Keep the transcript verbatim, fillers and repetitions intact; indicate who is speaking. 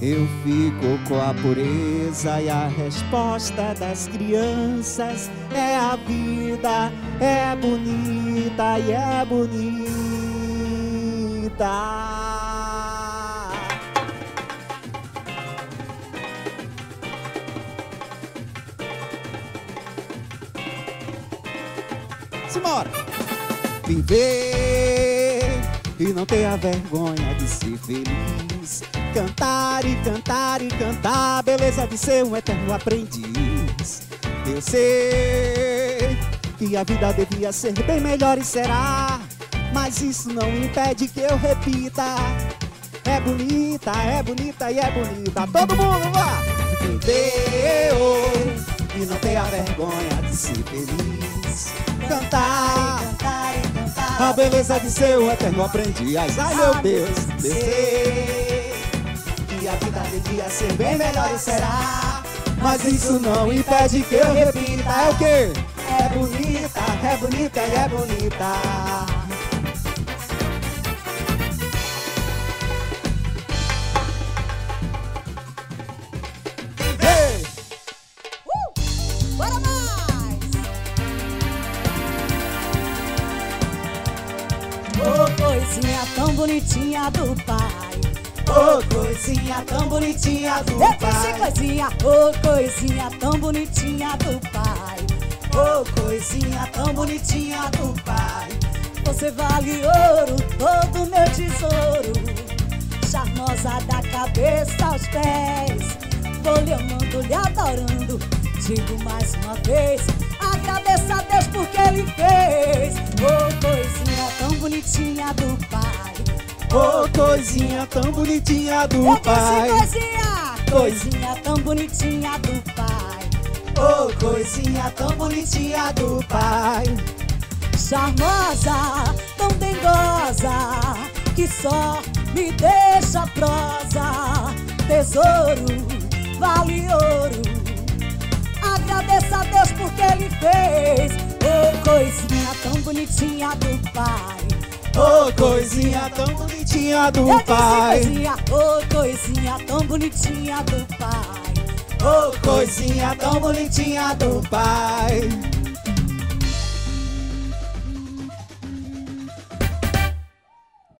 Speaker 1: Eu fico com a pureza e a resposta das crianças é a vida, é bonita e é bonita. Simbora! Viver e não ter a vergonha de ser feliz. Cantar e cantar e cantar, beleza de ser um eterno aprendiz. Eu sei que a vida devia ser bem melhor e será, mas isso não impede que eu repita. É bonita, é bonita e é bonita. Todo mundo lá! Viver e não ter a vergonha de ser feliz. Cantar, cantar e cantar, a beleza de ser um eterno aprendiz. Ai meu Deus, eu sei que a vida devia ser bem melhor e será, mas isso não impede que eu repita. É o quê? É bonita, é bonita e é bonita. Hey!
Speaker 2: Uh! Bora mais! Ô, coisinha tão bonitinha do pai.
Speaker 1: Ô, oh, coisinha tão bonitinha do
Speaker 2: Eu
Speaker 1: pai.
Speaker 2: disse coisinha, ô, oh, coisinha tão bonitinha do pai.
Speaker 1: Ô, oh, coisinha tão bonitinha do pai.
Speaker 2: Você vale ouro, todo meu tesouro. Charmosa da cabeça aos pés. Vou lhe amando, lhe adorando. Digo mais uma vez, agradeça a Deus porque Ele fez. Ô, oh, coisinha tão bonitinha do pai.
Speaker 1: Ô, oh, coisinha tão bonitinha do
Speaker 2: Eu
Speaker 1: pai.
Speaker 2: disse coisinha, coisinha tão bonitinha do pai.
Speaker 1: Ô, oh, coisinha tão bonitinha do pai.
Speaker 2: Charmosa, tão dengosa, que só me deixa prosa. Tesouro, vale ouro. Agradeça a Deus porque Ele fez. Ô, oh, coisinha tão bonitinha do pai.
Speaker 1: Ô, oh, coisinha tão bonitinha do
Speaker 2: Eu
Speaker 1: pai.
Speaker 2: disse coisinha, ô, oh, coisinha tão bonitinha do pai.
Speaker 1: Ô, oh, coisinha tão bonitinha do pai.